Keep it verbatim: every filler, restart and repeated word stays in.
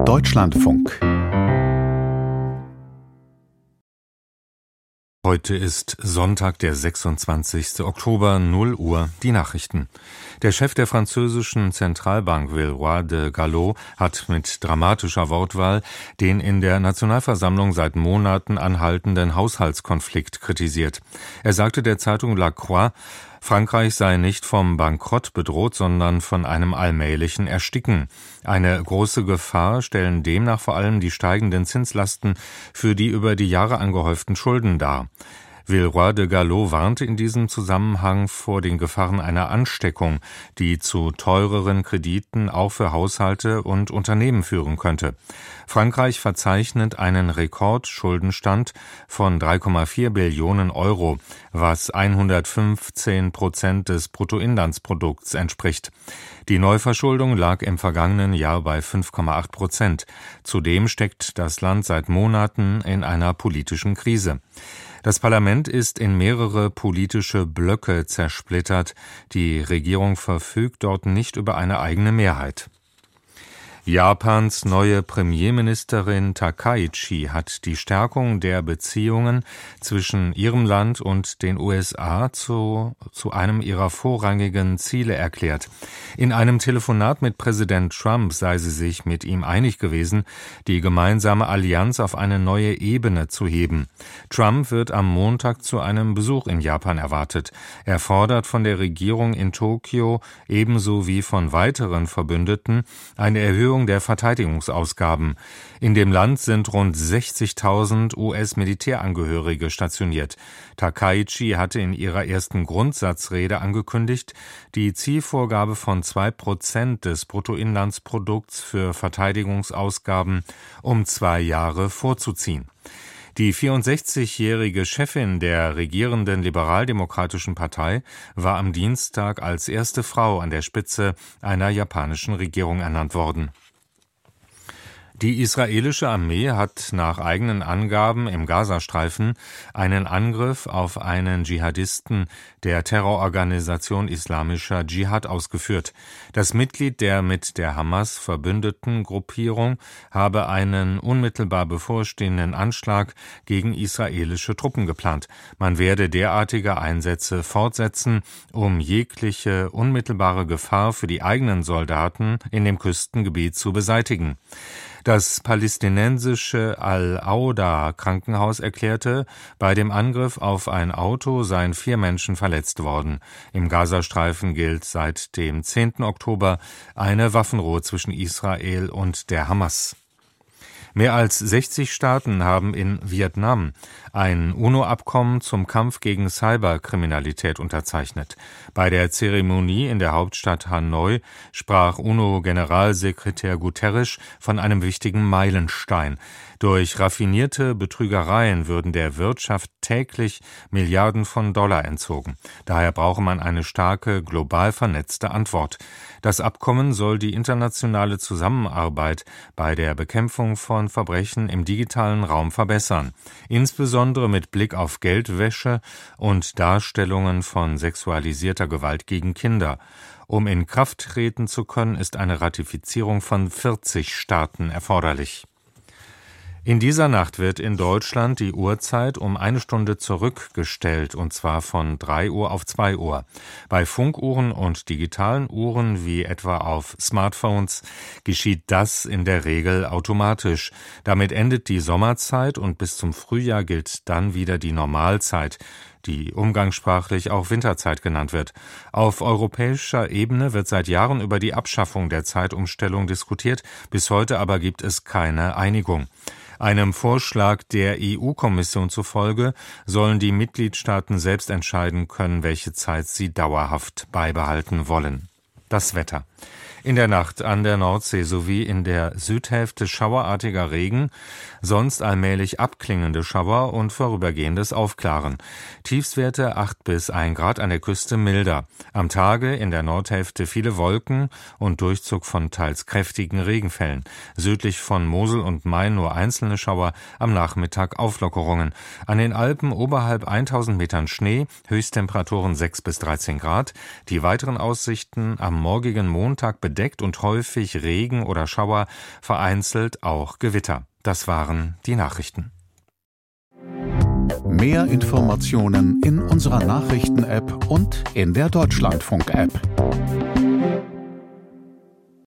Deutschlandfunk. Heute ist Sonntag, der sechsundzwanzigste Oktober, null Uhr, die Nachrichten. Der Chef der französischen Zentralbank, Villeroy de Galhau, hat mit dramatischer Wortwahl den in der Nationalversammlung seit Monaten anhaltenden Haushaltskonflikt kritisiert. Er sagte der Zeitung La Croix, Frankreich sei nicht vom Bankrott bedroht, sondern von einem allmählichen Ersticken. Eine große Gefahr stellen demnach vor allem die steigenden Zinslasten für die über die Jahre angehäuften Schulden dar. Villeroy de Galhau warnte in diesem Zusammenhang vor den Gefahren einer Ansteckung, die zu teureren Krediten auch für Haushalte und Unternehmen führen könnte. Frankreich verzeichnet einen Rekordschuldenstand von drei Komma vier Billionen Euro, was hundertfünfzehn Prozent des Bruttoinlandsprodukts entspricht. Die Neuverschuldung lag im vergangenen Jahr bei fünf Komma acht Prozent. Zudem steckt das Land seit Monaten in einer politischen Krise. Das Parlament ist in mehrere politische Blöcke zersplittert. Die Regierung verfügt dort nicht über eine eigene Mehrheit. Japans neue Premierministerin Takaichi hat die Stärkung der Beziehungen zwischen ihrem Land und den U S A zu, zu einem ihrer vorrangigen Ziele erklärt. In einem Telefonat mit Präsident Trump sei sie sich mit ihm einig gewesen, die gemeinsame Allianz auf eine neue Ebene zu heben. Trump wird am Montag zu einem Besuch in Japan erwartet. Er fordert von der Regierung in Tokio ebenso wie von weiteren Verbündeten eine Erhöhung der Verteidigungsausgaben. In dem Land sind rund sechzigtausend U S-Militärangehörige stationiert. Takaichi hatte in ihrer ersten Grundsatzrede angekündigt, die Zielvorgabe von zwei Prozent des Bruttoinlandsprodukts für Verteidigungsausgaben um zwei Jahre vorzuziehen. Die vierundsechzigjährige Chefin der regierenden Liberaldemokratischen Partei war am Dienstag als erste Frau an der Spitze einer japanischen Regierung ernannt worden. Die israelische Armee hat nach eigenen Angaben im Gazastreifen einen Angriff auf einen Dschihadisten der Terrororganisation Islamischer Dschihad ausgeführt. Das Mitglied der mit der Hamas verbündeten Gruppierung habe einen unmittelbar bevorstehenden Anschlag gegen israelische Truppen geplant. Man werde derartige Einsätze fortsetzen, um jegliche unmittelbare Gefahr für die eigenen Soldaten in dem Küstengebiet zu beseitigen. Das palästinensische Al-Auda-Krankenhaus erklärte, bei dem Angriff auf ein Auto seien vier Menschen verletzt worden. Im Gazastreifen gilt seit dem zehnten Oktober eine Waffenruhe zwischen Israel und der Hamas. Mehr als sechzig Staaten haben in Vietnam ein UNO-Abkommen zum Kampf gegen Cyberkriminalität unterzeichnet. Bei der Zeremonie in der Hauptstadt Hanoi sprach UNO-Generalsekretär Guterres von einem wichtigen Meilenstein. Durch raffinierte Betrügereien würden der Wirtschaft täglich Milliarden von Dollar entzogen. Daher brauche man eine starke, global vernetzte Antwort. Das Abkommen soll die internationale Zusammenarbeit bei der Bekämpfung von Verbrechen im digitalen Raum verbessern, insbesondere mit Blick auf Geldwäsche und Darstellungen von sexualisierter Gewalt gegen Kinder. Um in Kraft treten zu können, ist eine Ratifizierung von vierzig Staaten erforderlich. In dieser Nacht wird in Deutschland die Uhrzeit um eine Stunde zurückgestellt, und zwar von drei Uhr auf zwei Uhr. Bei Funkuhren und digitalen Uhren, wie etwa auf Smartphones, geschieht das in der Regel automatisch. Damit endet die Sommerzeit und bis zum Frühjahr gilt dann wieder die Normalzeit, die umgangssprachlich auch Winterzeit genannt wird. Auf europäischer Ebene wird seit Jahren über die Abschaffung der Zeitumstellung diskutiert, bis heute aber gibt es keine Einigung. Einem Vorschlag der E U-Kommission zufolge sollen die Mitgliedstaaten selbst entscheiden können, welche Zeit sie dauerhaft beibehalten wollen. Das Wetter. In der Nacht an der Nordsee sowie in der Südhälfte schauerartiger Regen, sonst allmählich abklingende Schauer und vorübergehendes Aufklaren. Tiefstwerte acht bis ein Grad, an der Küste milder. Am Tage in der Nordhälfte viele Wolken und Durchzug von teils kräftigen Regenfällen. Südlich von Mosel und Main nur einzelne Schauer, am Nachmittag Auflockerungen. An den Alpen oberhalb tausend Metern Schnee, Höchsttemperaturen sechs bis dreizehn Grad. Die weiteren Aussichten am morgigen Montag Sonntag bedeckt und häufig Regen oder Schauer, vereinzelt auch Gewitter. Das waren die Nachrichten. Mehr Informationen in unserer Nachrichten-App und in der Deutschlandfunk-App.